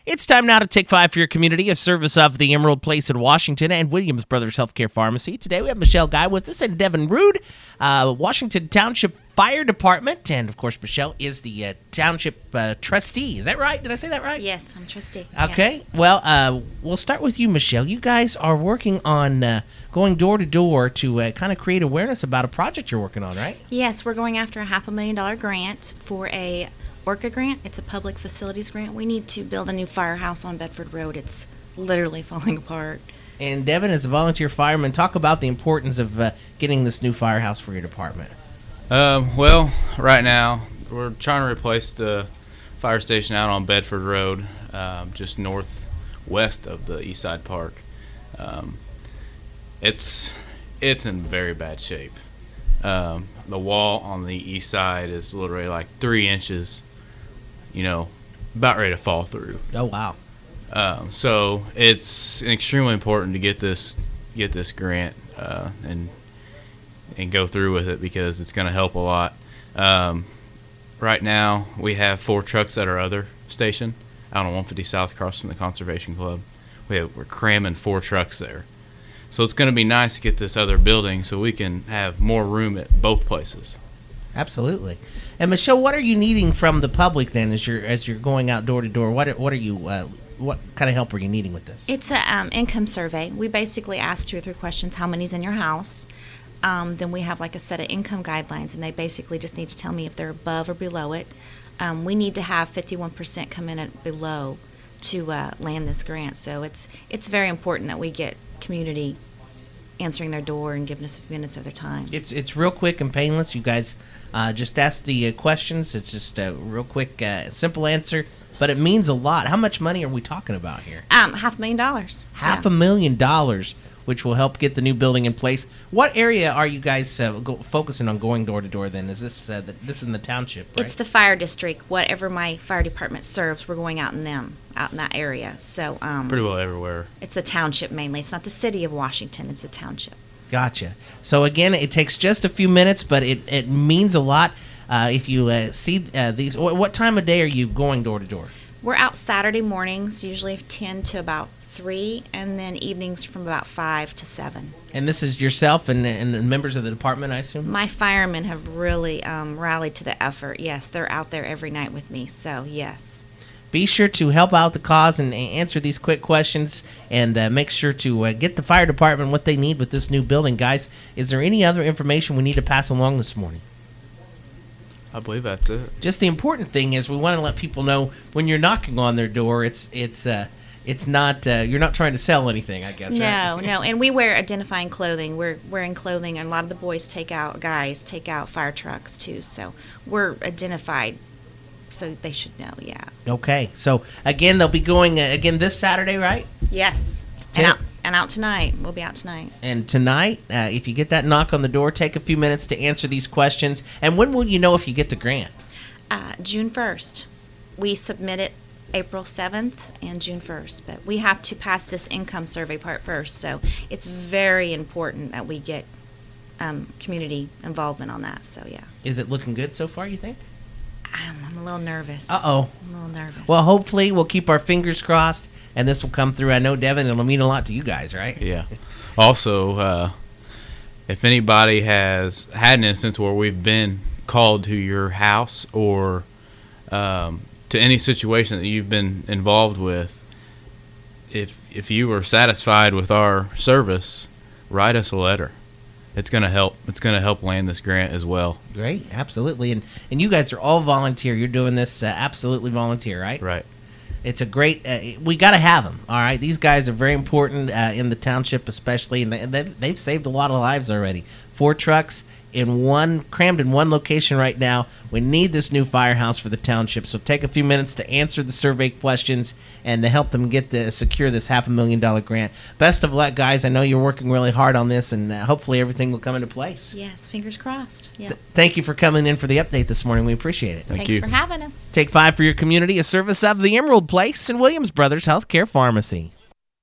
It's time now to take 5 for your community, a service of the Emerald Place in Washington and Williams Brothers Healthcare Pharmacy. Today we have Michelle Guy with us and Devin Rude, Washington Township Fire Department. And, of course, Michelle is the township trustee. Is that right? Did I say that right? Yes, I'm trustee. Okay. Yes. Well, we'll start with you, Michelle. You guys are working on going door to door to kind of create awareness about a project you're working on, right? Yes, we're going after a $500,000 grant for a ORCA grant. It's a public facilities grant. We need to build a new firehouse on Bedford Road. It's literally falling apart. And Devin, as a volunteer fireman, talk about the importance of getting this new firehouse for your department. Well, right now we're trying to replace the fire station out on Bedford Road, just northwest of the Eastside Park. It's in very bad shape. The wall on the east side is literally like 3 inches, about ready to fall through. Oh, wow. So it's extremely important to get this grant and go through with it because it's going to help a lot. Right now we have 4 trucks at our other station out on 150 South across from the Conservation Club. We're cramming 4 trucks there. So it's going to be nice to get this other building so we can have more room at both places. Absolutely. And Michelle, what are you needing from the public then as you're going out door to door? What kind of help are you needing with this? It's an income survey. We basically ask 2 or 3 questions. How many's in your house? Then we have like a set of income guidelines, and they basically just need to tell me if they're above or below it. We need to have 51% come in at below to land this grant. So it's very important that we get community answering their door and giving us a few minutes of their time. It's real quick and painless. You guys just ask the questions. It's just a real quick, simple answer, but it means a lot. How much money are we talking about here? $500,000. $500,000, which will help get the new building in place. What area are you guys focusing on going door to door then? Is this this is in the township, right? It's the fire district. Whatever my fire department serves, we're going out in that area. So Pretty well everywhere. it's the township mainly. It's not the city of Washington. It's the township. Gotcha. So again, it takes just a few minutes, but it means a lot. If you see these, what time of day are you going door to door? We're out Saturday mornings, usually 10 to about 3, and then evenings from about 5 to 7. And this is yourself and the members of the department, I assume? My firemen have really rallied to the effort. Yes, they're out there every night with me, so yes. Be sure to help out the cause and answer these quick questions, and make sure to get the fire department what they need with this new building. Guys, is there any other information we need to pass along this morning? I believe that's it. Just the important thing is we want to let people know when you're knocking on their door, it's not you're not trying to sell anything, I guess. No, right? no, and we wear identifying clothing. We're wearing clothing, and a lot of the boys take out fire trucks too. So we're identified, so they should know. Yeah. Okay, so again, they'll be going again this Saturday, right? Yes. And out tonight. We'll be out tonight. And tonight, if you get that knock on the door, take a few minutes to answer these questions. And when will you know if you get the grant? June 1st. We submit it April 7th and June 1st. But we have to pass this income survey part first. So it's very important that we get community involvement on that. So, yeah. Is it looking good so far, you think? I'm a little nervous. Uh-oh. I'm a little nervous. Well, hopefully we'll keep our fingers crossed, and this will come through. I know, Devin, it'll mean a lot to you guys, right? Yeah. Also, if anybody has had an instance where we've been called to your house or to any situation that you've been involved with, if you are satisfied with our service, write us a letter. It's going to help. It's going to help land this grant as well. Great, absolutely. And you guys are all volunteer. You're doing this absolutely volunteer, right? Right. It's a great. We got to have them. All right, these guys are very important in the township, especially, and they've saved a lot of lives already. 4 trucks crammed in one location right now. We need this new firehouse for the township. So take a few minutes to answer the survey questions and to help them secure this $500,000 grant. Best of luck, guys. I know you're working really hard on this, and hopefully everything will come into place. Yes, fingers crossed. Yeah. Thank you for coming in for the update this morning. We appreciate it. Thanks for having us. Take 5 for your community, a service of the Emerald Place and Williams Brothers Healthcare Pharmacy.